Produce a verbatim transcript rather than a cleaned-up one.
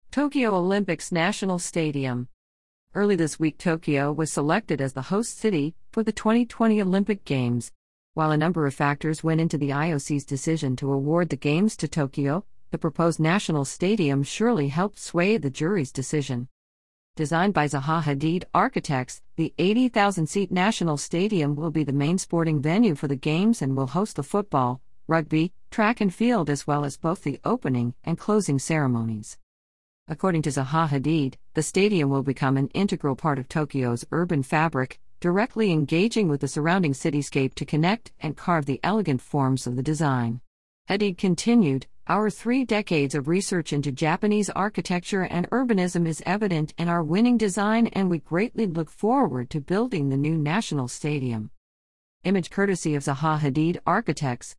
Tokyo Olympics National Stadium. Early this week, Tokyo was selected as the host city for the twenty twenty Olympic Games. While a number of factors went into the I O C's decision to award the Games to Tokyo, the proposed national stadium surely helped sway the jury's decision. Designed by Zaha Hadid Architects, the eighty thousand seat National Stadium will be the main sporting venue for the Games and will host the football, rugby, track and field as well as both the opening and closing ceremonies. According to Zaha Hadid, the stadium will become an integral part of Tokyo's urban fabric, directly engaging with the surrounding cityscape to connect and carve the elegant forms of the design. Hadid continued, "Our three decades of research into Japanese architecture and urbanism is evident in our winning design, and we greatly look forward to building the new national stadium." Image courtesy of Zaha Hadid Architects.